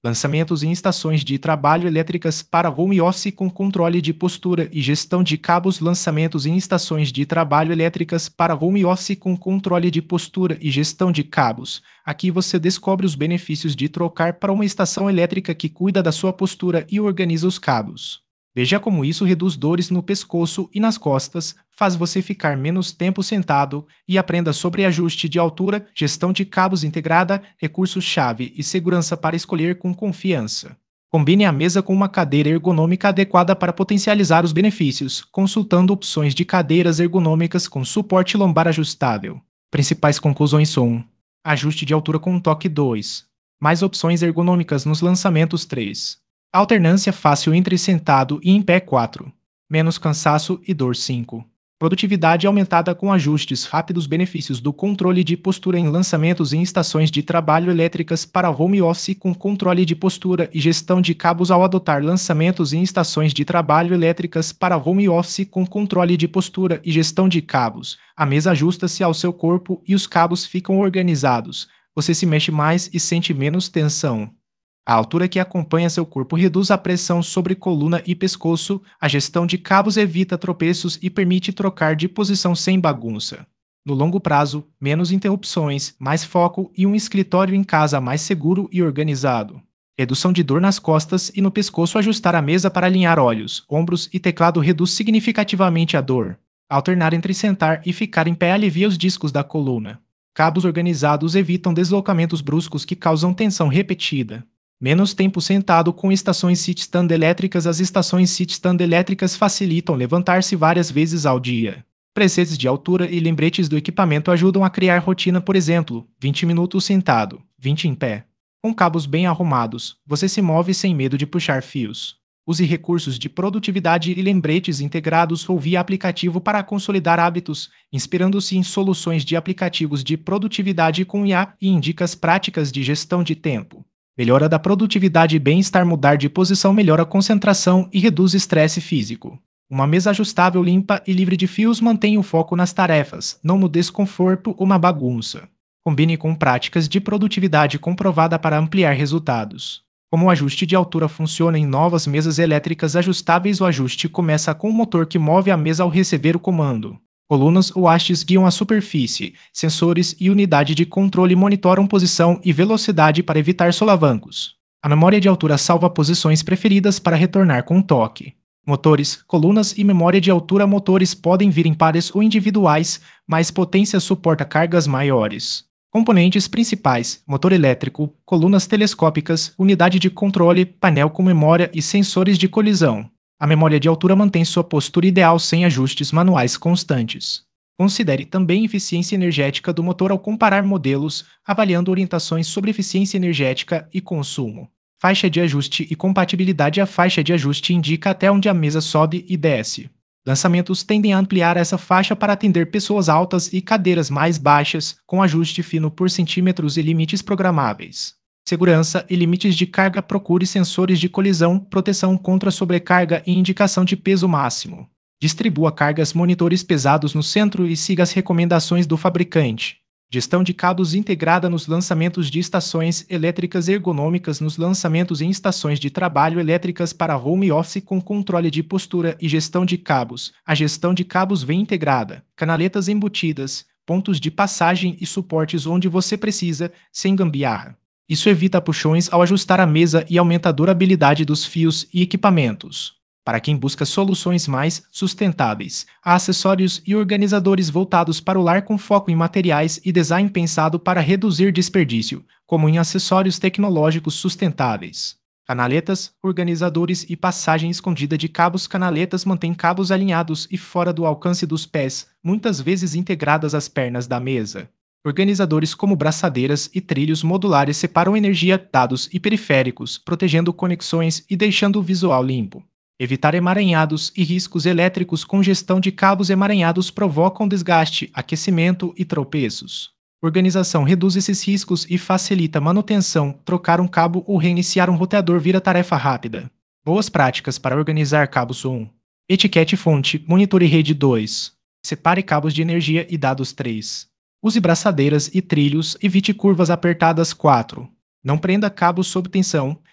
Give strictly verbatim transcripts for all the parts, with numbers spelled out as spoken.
Lançamentos em estações de trabalho elétricas para home office com controle de postura e gestão de cabos. Lançamentos em estações de trabalho elétricas para home office com controle de postura e gestão de cabos. Aqui você descobre os benefícios de trocar para uma estação elétrica que cuida da sua postura e organiza os cabos. Veja como isso reduz dores no pescoço e nas costas, faz você ficar menos tempo sentado e aprenda sobre ajuste de altura, gestão de cabos integrada, recursos-chave e segurança para escolher com confiança. Combine a mesa com uma cadeira ergonômica adequada para potencializar os benefícios, consultando opções de cadeiras ergonômicas com suporte lombar ajustável. Principais conclusões são: ajuste de altura com toque dois. Mais opções ergonômicas nos lançamentos três. Alternância fácil entre sentado e em pé quatro. Menos cansaço e dor cinco. Produtividade aumentada com ajustes rápidos. Benefícios do controle de postura em lançamentos em estações de trabalho elétricas para home office com controle de postura e gestão de cabos. Ao adotar lançamentos em estações de trabalho elétricas para home office com controle de postura e gestão de cabos, a mesa ajusta-se ao seu corpo e os cabos ficam organizados. Você se mexe mais e sente menos tensão. A altura que acompanha seu corpo reduz a pressão sobre coluna e pescoço, a gestão de cabos evita tropeços e permite trocar de posição sem bagunça. No longo prazo, menos interrupções, mais foco e um escritório em casa mais seguro e organizado. Redução de dor nas costas e no pescoço. Ajustar a mesa para alinhar olhos, ombros e teclado reduz significativamente a dor. Alternar entre sentar e ficar em pé alivia os discos da coluna. Cabos organizados evitam deslocamentos bruscos que causam tensão repetida. Menos tempo sentado com estações sit-stand elétricas. As estações sit-stand elétricas facilitam levantar-se várias vezes ao dia. Presets de altura e lembretes do equipamento ajudam a criar rotina, por exemplo, vinte minutos sentado, vinte em pé. Com cabos bem arrumados, você se move sem medo de puxar fios. Use recursos de produtividade e lembretes integrados ou via aplicativo para consolidar hábitos, inspirando-se em soluções de aplicativos de produtividade com I A e em dicas práticas de gestão de tempo. Melhora da produtividade e bem-estar. Mudar de posição melhora a concentração e reduz estresse físico. Uma mesa ajustável limpa e livre de fios mantém o foco nas tarefas, não no desconforto ou na bagunça. Combine com práticas de produtividade comprovada para ampliar resultados. Como o ajuste de altura funciona em novas mesas elétricas ajustáveis? O ajuste começa com o motor que move a mesa ao receber o comando. Colunas ou hastes guiam a superfície, sensores e unidade de controle monitoram posição e velocidade para evitar solavancos. A memória de altura salva posições preferidas para retornar com toque. Motores, colunas e memória de altura. Motores podem vir em pares ou individuais, mais potência suporta cargas maiores. Componentes principais: motor elétrico, colunas telescópicas, unidade de controle, painel com memória e sensores de colisão. A memória de altura mantém sua postura ideal sem ajustes manuais constantes. Considere também a eficiência energética do motor ao comparar modelos, avaliando orientações sobre eficiência energética e consumo. Faixa de ajuste e compatibilidade. A faixa de ajuste indica até onde a mesa sobe e desce. Lançamentos tendem a ampliar essa faixa para atender pessoas altas e cadeiras mais baixas, com ajuste fino por centímetros e limites programáveis. Segurança e limites de carga. Procure sensores de colisão, proteção contra sobrecarga e indicação de peso máximo. Distribua cargas. Monitores pesados no centro e siga as recomendações do fabricante. Gestão de cabos integrada nos lançamentos de estações elétricas ergonômicas. Nos lançamentos em estações de trabalho elétricas para home office com controle de postura e gestão de cabos. A gestão de cabos vem integrada, canaletas embutidas, pontos de passagem e suportes onde você precisa, sem gambiarra. Isso evita puxões ao ajustar a mesa e aumenta a durabilidade dos fios e equipamentos. Para quem busca soluções mais sustentáveis, há acessórios e organizadores voltados para o lar com foco em materiais e design pensado para reduzir desperdício, como em acessórios tecnológicos sustentáveis. Canaletas, organizadores e passagem escondida de cabos. Canaletas mantêm cabos alinhados e fora do alcance dos pés, muitas vezes integradas às pernas da mesa. Organizadores como braçadeiras e trilhos modulares separam energia, dados e periféricos, protegendo conexões e deixando o visual limpo. Evitar emaranhados e riscos elétricos. Congestão de cabos emaranhados provocam desgaste, aquecimento e tropeços. Organização reduz esses riscos e facilita a manutenção. Trocar um cabo ou reiniciar um roteador vira tarefa rápida. Boas práticas para organizar cabos. um. Etiquete fonte, monitor e rede. dois. Separe cabos de energia e dados. três. Use braçadeiras e trilhos, evite curvas apertadas. quatro. Não prenda cabos sob tensão,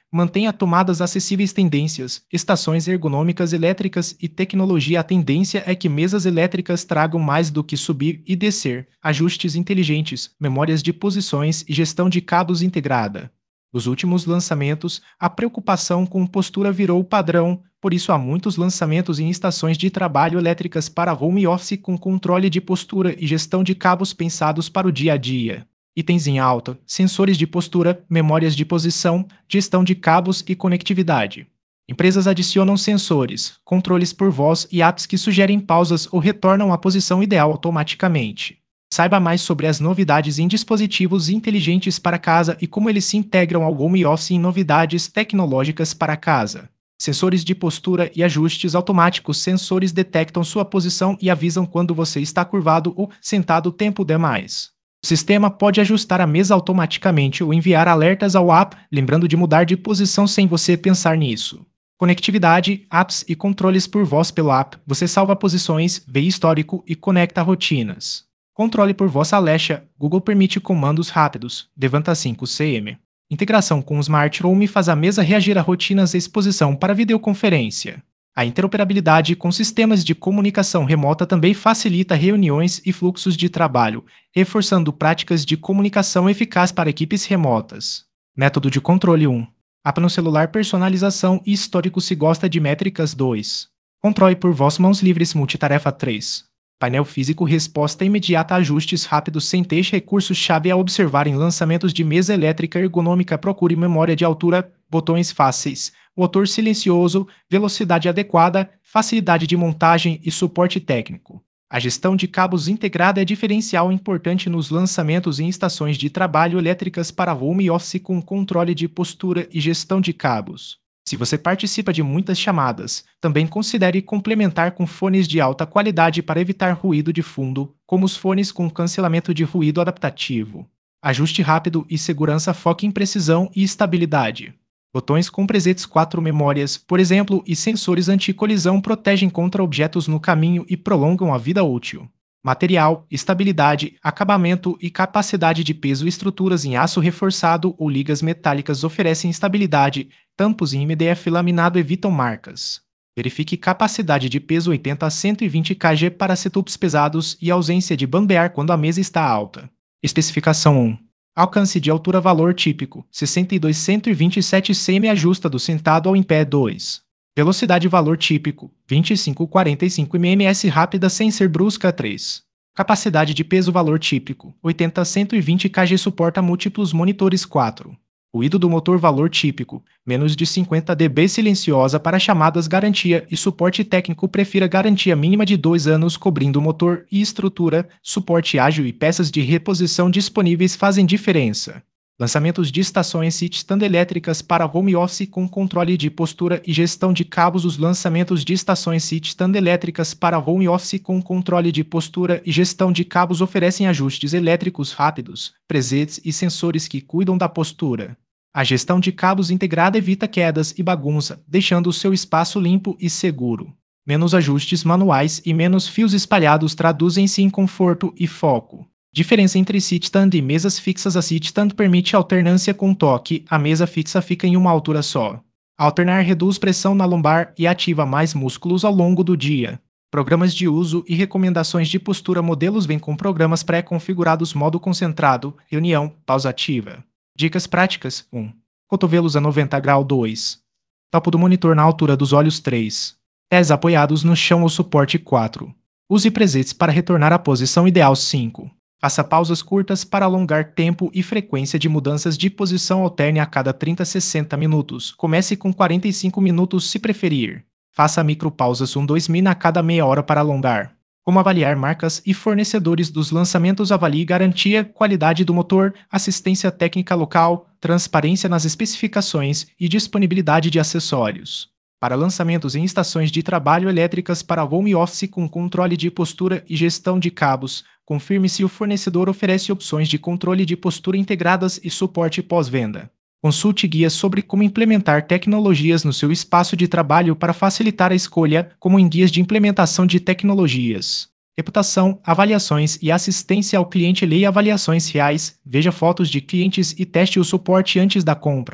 Mantenha tomadas acessíveis. Tendências, estações ergonômicas elétricas e tecnologia. A tendência é que mesas elétricas tragam mais do que subir e descer, ajustes inteligentes, memórias de posições e gestão de cabos integrada. Nos últimos lançamentos, a preocupação com postura virou padrão, por isso há muitos lançamentos em estações de trabalho elétricas para home office com controle de postura e gestão de cabos pensados para o dia a dia. Itens em alta: sensores de postura, memórias de posição, gestão de cabos e conectividade. Empresas adicionam sensores, controles por voz e apps que sugerem pausas ou retornam à posição ideal automaticamente. Saiba mais sobre as novidades em dispositivos inteligentes para casa e como eles se integram ao home office em novidades tecnológicas para casa. Sensores de postura e ajustes automáticos. Sensores detectam sua posição e avisam quando você está curvado ou sentado tempo demais. O sistema pode ajustar a mesa automaticamente ou enviar alertas ao app, lembrando de mudar de posição sem você pensar nisso. Conectividade, apps e controles por voz pelo app. Você salva posições, vê histórico e conecta rotinas. Controle por voz. Alexa, Google permite comandos rápidos. Levanta cinco centímetros. Integração com o Smart Home faz a mesa reagir a rotinas e exposição para videoconferência. A interoperabilidade com sistemas de comunicação remota também facilita reuniões e fluxos de trabalho, reforçando práticas de comunicação eficaz para equipes remotas. Método de controle um. App no celular. Personalização e histórico. Se gosta de métricas. dois. Controle por voz. Mãos livres. Multitarefa. três. Painel físico. Resposta imediata a ajustes rápidos sem teixe. Recursos-chave a observar em lançamentos de mesa elétrica ergonômica. Procure memória de altura, botões fáceis, motor silencioso, velocidade adequada, facilidade de montagem e suporte técnico. A gestão de cabos integrada é diferencial importante nos lançamentos em estações de trabalho elétricas para home office com controle de postura e gestão de cabos. Se você participa de muitas chamadas, também considere complementar com fones de alta qualidade para evitar ruído de fundo, como os fones com cancelamento de ruído adaptativo. Ajuste rápido e segurança. Foque em precisão e estabilidade. Botões com presets. Quatro memórias, por exemplo, e sensores anti-colisão protegem contra objetos no caminho e prolongam a vida útil. Material, estabilidade, acabamento e capacidade de peso. Estruturas em aço reforçado ou ligas metálicas oferecem estabilidade. Tampos em M D F laminado evitam marcas. Verifique capacidade de peso oitenta a cento e vinte quilos para setups pesados e ausência de bambear quando a mesa está alta. Especificação um. Alcance de altura. Valor típico: sessenta e dois a cento e vinte e sete centímetros. Ajusta do sentado ao em pé. dois. Velocidade. Valor típico: vinte e cinco a quarenta e cinco milímetros. Rápida sem ser brusca. três. Capacidade de peso. Valor típico: oitenta a cento e vinte quilos. Suporta múltiplos monitores. quatro. Ruído do motor. Valor típico: menos de cinquenta decibéis. Silenciosa para chamadas. Garantia e suporte técnico. Prefira garantia mínima de dois anos cobrindo motor e estrutura. Suporte ágil e peças de reposição disponíveis fazem diferença. Lançamentos de estações sit-stand elétricas para home office com controle de postura e gestão de cabos. Os lançamentos de estações sit-stand elétricas para home office com controle de postura e gestão de cabos oferecem ajustes elétricos rápidos, presets e sensores que cuidam da postura. A gestão de cabos integrada evita quedas e bagunça, deixando o seu espaço limpo e seguro. Menos ajustes manuais e menos fios espalhados traduzem-se em conforto e foco. Diferença entre sit-stand e mesas fixas. A sit-stand permite alternância com toque, a mesa fixa fica em uma altura só. Alternar reduz pressão na lombar e ativa mais músculos ao longo do dia. Programas de uso e recomendações de postura. Modelos vêm com programas pré-configurados. Modo concentrado, reunião, pausa ativa. Dicas práticas. um. Cotovelos a noventa graus. dois. Topo do monitor na altura dos olhos. três. Pés apoiados no chão ou suporte. quatro. Use presets para retornar à posição ideal. cinco. Faça pausas curtas para alongar tempo e frequência de mudanças de posição. Alterne a cada trinta a sessenta minutos. Comece com quarenta e cinco minutos se preferir. Faça micropausas um a dois min a cada meia hora para alongar. Como avaliar marcas e fornecedores dos lançamentos. Avalie garantia, qualidade do motor, assistência técnica local, transparência nas especificações e disponibilidade de acessórios. Para lançamentos em estações de trabalho elétricas para home office com controle de postura e gestão de cabos, confirme se o fornecedor oferece opções de controle de postura integradas e suporte pós-venda. Consulte guias sobre como implementar tecnologias no seu espaço de trabalho para facilitar a escolha, como em guias de implementação de tecnologias. Reputação, avaliações e assistência ao cliente. Leia avaliações reais, veja fotos de clientes e teste o suporte antes da compra.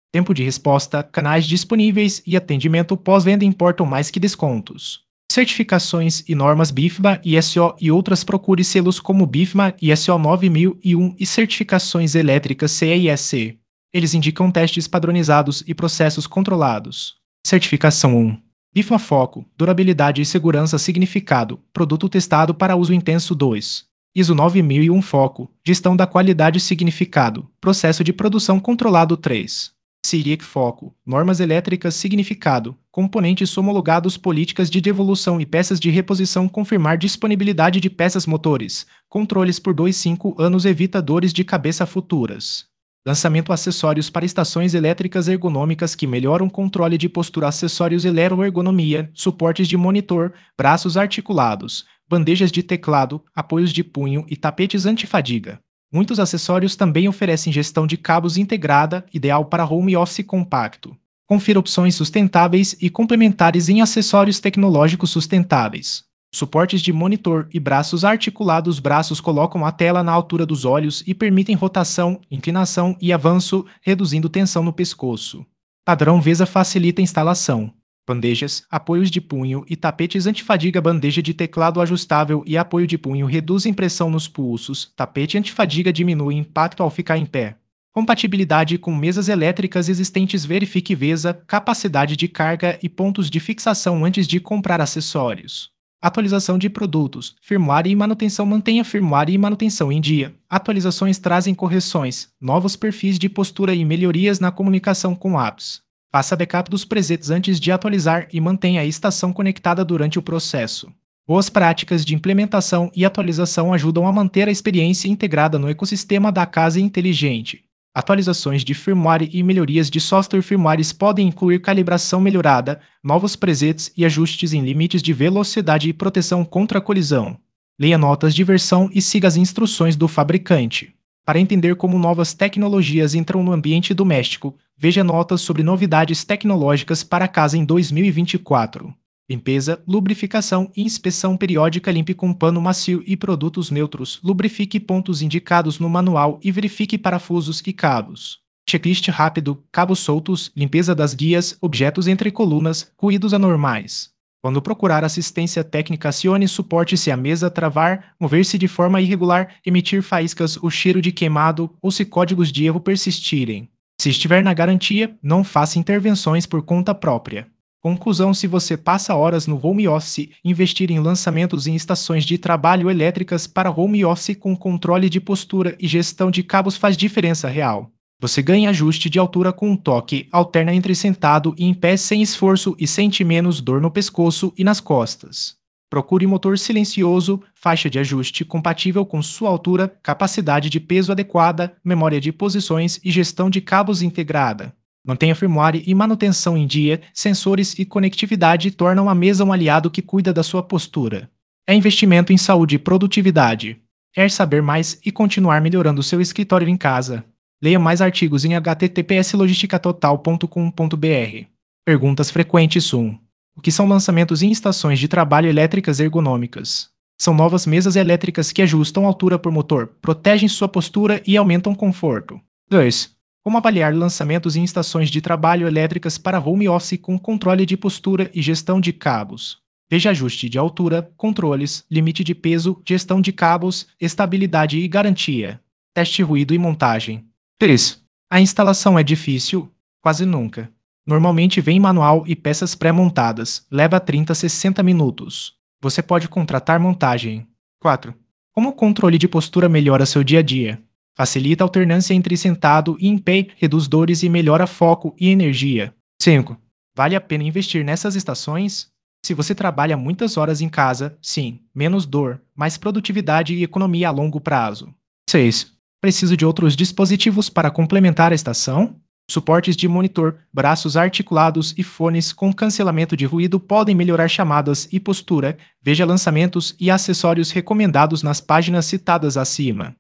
Tempo de resposta, canais disponíveis e atendimento pós-venda importam mais que descontos. Certificações e normas BIFMA, I S O e outras. Procure selos como BIFMA, I S O nove mil e um e certificações elétricas C E S C. Eles indicam testes padronizados e processos controlados. Certificação um. BIFMA Foco, durabilidade e segurança significado, produto testado para uso intenso. Dois. I S O nove mil e um Foco, gestão da qualidade significado, processo de produção controlado. Três. SIRIEC Foco, normas elétricas significado, componentes homologados, políticas de devolução e peças de reposição. Confirmar disponibilidade de peças motores, controles por dois a cinco anos, evita dores de cabeça futuras. Lançamento acessórios para estações elétricas ergonômicas que melhoram controle de postura, acessórios eletroergonomia, suportes de monitor, braços articulados, bandejas de teclado, apoios de punho e tapetes antifadiga. Muitos acessórios também oferecem gestão de cabos integrada, ideal para home office compacto. Confira opções sustentáveis e complementares em acessórios tecnológicos sustentáveis. Suportes de monitor e braços articulados. Braços colocam a tela na altura dos olhos e permitem rotação, inclinação e avanço, reduzindo tensão no pescoço. Padrão VESA facilita a instalação. Bandejas, apoios de punho e tapetes antifadiga. Bandeja de teclado ajustável e apoio de punho reduzem pressão nos pulsos. Tapete antifadiga diminui impacto ao ficar em pé. Compatibilidade com mesas elétricas existentes. Verifique VESA, capacidade de carga e pontos de fixação antes de comprar acessórios. Atualização de produtos, firmware e manutenção. Mantenha firmware e manutenção em dia. Atualizações trazem correções, novos perfis de postura e melhorias na comunicação com apps. Faça backup dos presets antes de atualizar e mantenha a estação conectada durante o processo. Boas práticas de implementação e atualização ajudam a manter a experiência integrada no ecossistema da casa inteligente. Atualizações de firmware e melhorias de software. Firmwares podem incluir calibração melhorada, novos presets e ajustes em limites de velocidade e proteção contra colisão. Leia notas de versão e siga as instruções do fabricante. Para entender como novas tecnologias entram no ambiente doméstico, veja notas sobre novidades tecnológicas para a casa em dois mil e vinte e quatro. Limpeza, lubrificação e inspeção periódica. Limpe com pano macio e produtos neutros. Lubrifique pontos indicados no manual e verifique parafusos e cabos. Checklist rápido, cabos soltos, limpeza das guias, objetos entre colunas, ruídos anormais. Quando procurar assistência técnica, acione suporte se a mesa travar, mover-se de forma irregular, emitir faíscas ou cheiro de queimado ou se códigos de erro persistirem. Se estiver na garantia, não faça intervenções por conta própria. Conclusão: se você passa horas no home office, investir em lançamentos em estações de trabalho elétricas para home office com controle de postura e gestão de cabos faz diferença real. Você ganha ajuste de altura com um toque, alterna entre sentado e em pé sem esforço e sente menos dor no pescoço e nas costas. Procure motor silencioso, faixa de ajuste compatível com sua altura, capacidade de peso adequada, memória de posições e gestão de cabos integrada. Mantenha firmware e manutenção em dia, sensores e conectividade tornam a mesa um aliado que cuida da sua postura. É investimento em saúde e produtividade. Quer saber mais e continuar melhorando seu escritório em casa? Leia mais artigos em h t t p s logistica total ponto com ponto b r. Perguntas frequentes. um. O que são lançamentos em estações de trabalho elétricas ergonômicas? São novas mesas elétricas que ajustam altura por motor, protegem sua postura e aumentam conforto. dois. Como avaliar lançamentos em estações de trabalho elétricas para home office com controle de postura e gestão de cabos? Veja ajuste de altura, controles, limite de peso, gestão de cabos, estabilidade e garantia. Teste ruído e montagem. três. A instalação é difícil? Quase nunca. Normalmente vem manual e peças pré-montadas, leva trinta a sessenta minutos. Você pode contratar montagem. quatro. Como o controle de postura melhora seu dia a dia? Facilita a alternância entre sentado e em pé, reduz dores e melhora foco e energia. cinco. Vale a pena investir nessas estações? Se você trabalha muitas horas em casa, sim, menos dor, mais produtividade e economia a longo prazo. seis. Preciso de outros dispositivos para complementar a estação? Suportes de monitor, braços articulados e fones com cancelamento de ruído podem melhorar chamadas e postura. Veja lançamentos e acessórios recomendados nas páginas citadas acima.